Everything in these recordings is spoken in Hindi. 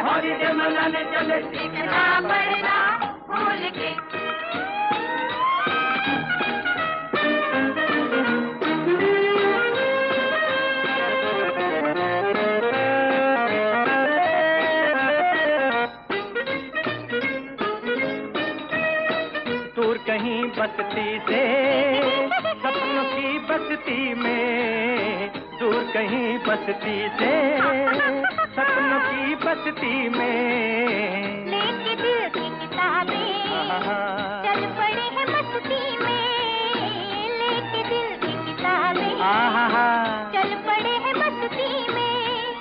हॉलीडे मनाने चले, सीखना पड़ना भूल के। दूर कहीं बस्ती से सपनों की बस्ती में, दूर कहीं बस्ती से सपनों की बस्ती में, लेके दिल की किताबें चल पड़े हैं मस्ती में, लेके दिल की किताबें चल पड़े हैं मस्ती में।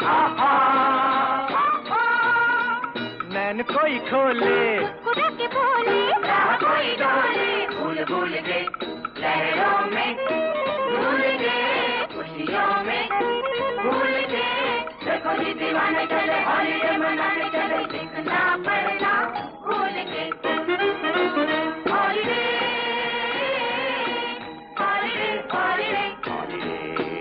नैन कोई खोले मुस्कुरा के बोले, कोई डोले, भूल भूल के लहरों में, भूल के खुशियों में, भूल के देखो जी दीवाने चले, हॉलीडे मनाने चले, सीखना पड़ना भूल के। Holiday holiday holiday holiday.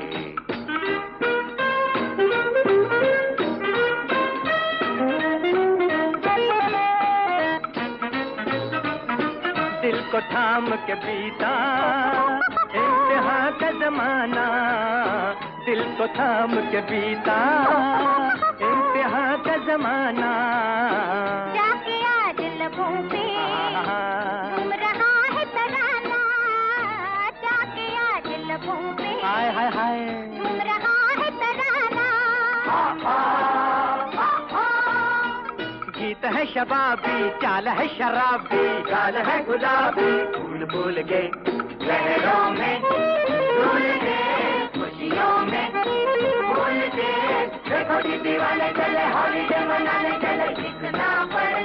दिल को थाम के बीता इम्तिहान का जमाना, दिल को थाम के बीता इम्तिहान का जमाना। जाके आज लबों पे झूम रहा है तराना, जाके आज लबों पे हाय हाय हाय झूम रहा है तराना। गीत है शबाबी, चाल है शराबी, गाल है गुलाबी, फूल फूल के लहरों में, भूल के खुशियों में, भूल के देखो जी दीवाने चले, हॉलीडे मनाने चले, सीखना पड़े